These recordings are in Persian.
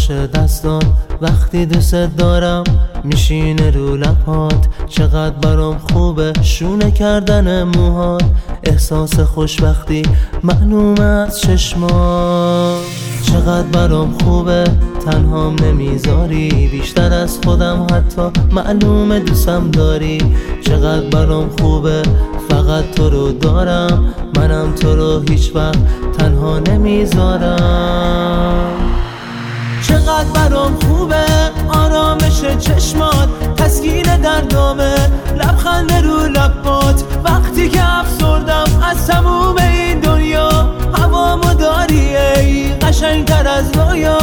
نوازش دستان وقتی دوست دارم میشینه رو لبات. چقدر برام خوبه شونه کردن موهات، احساس خوشبختی معلومه از چشمات. چقدر برام خوبه تنهام نمیذاری، بیشتر از خودم حتی معلومه دوستم داری. چقدر برام خوبه فقط تو رو دارم، منم تو رو هیچ وقت تنها نمیذارم. چقدر برام خوبه آرامش چشمات، تسکین دردامه، لبخند رو لبات. وقتی که افسردم از تموم این دنیا، هوامو داری ای قشنگتر از رویا.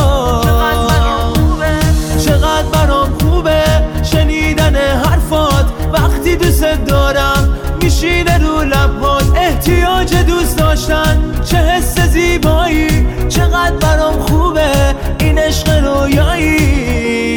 چقدر برام خوبه شنیدن حرفات، وقتی دوست دارم میشینه رو لبات. احتیاج دوست داشتن چه حس زیبایی، چقدر برام خوبه این عشق رویایی.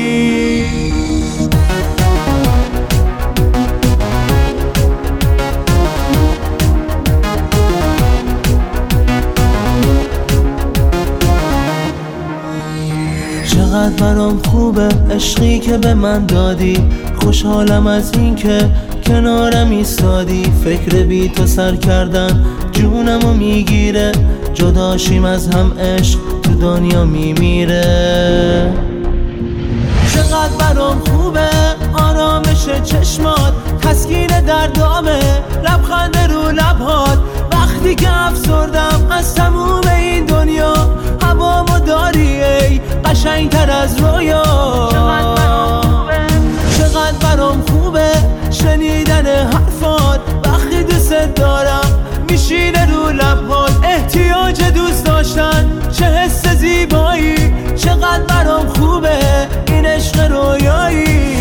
چقدر برام خوبه عشقی که به من دادی، خوشحالم از این که کنارم ایستادی. فکر بی تو سر کردن جونمو میگیره، جداشیم از هم عشق تو دنیا میمیره. چقدر برام خوبه آرامش چشمات، تسکین دردامه، لبخند رو لبات. وقتی که افسردم از تموم این دنیا، هوامو داری ای قشنگتر از رویا. چقدر برام خوبه شنیدن حرفات، وقتی دوست دارم میشینه رو لبات. احتیاج دوست داشتن چه حس زیبایی، چقدر برام خوبه این عشق رویایی.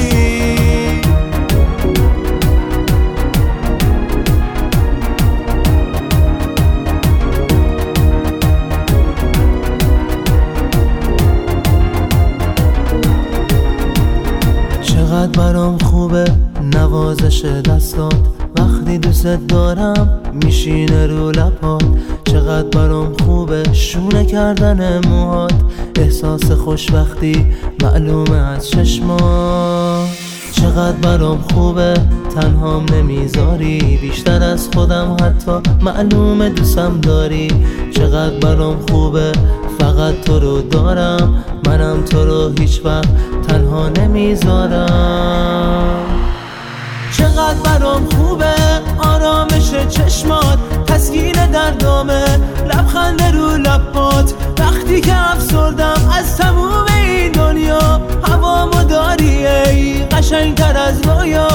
چقدر برام خوبه نوازش دستات، وقتی دوست دارم میشینه رو لبات. چقدر برام خوبه شونه کردن موهات، احساس خوشبختی معلومه از چشمات. چقدر برام خوبه تنهام نمیذاری، بیشتر از خودم حتی معلومه دوستم داری. چقدر برام خوبه فقط تو رو دارم، منم تو رو هیچ وقت تنها نمیذارم. چقدر برام خوبه آرامش چشمات، تسکین دردامه، لبخند رو لبات. وقتی که افسردم از تموم این دنیا، هوامو داری ای قشنگتر از رویا.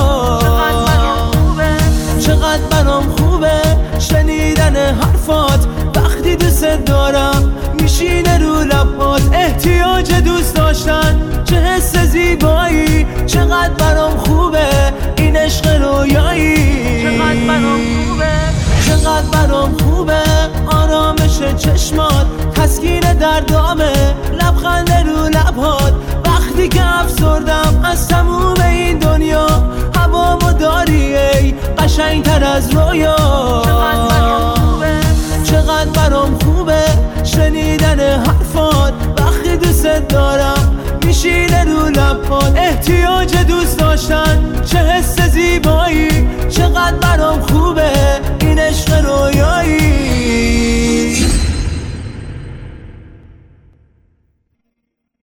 چقدر برام خوبه شنیدن حرفات، وقتی دوست دارم میشینه رو لبات. احتیاج دوست داشتن چه حس زیبایی، چقدر برام خوبه این عشق رویایی. چقدر برام خوبه آرامش چشمات، تسکین دردامه، لبخند رو لبات. وقتی که افسردم از تموم این دنیا، هوامو داری ای قشنگتر از رویا. چقدر برام خوبه شنیدن حرفات، وقتی دوست دارم میشینه رو لبات. احتیاج دوست داشتن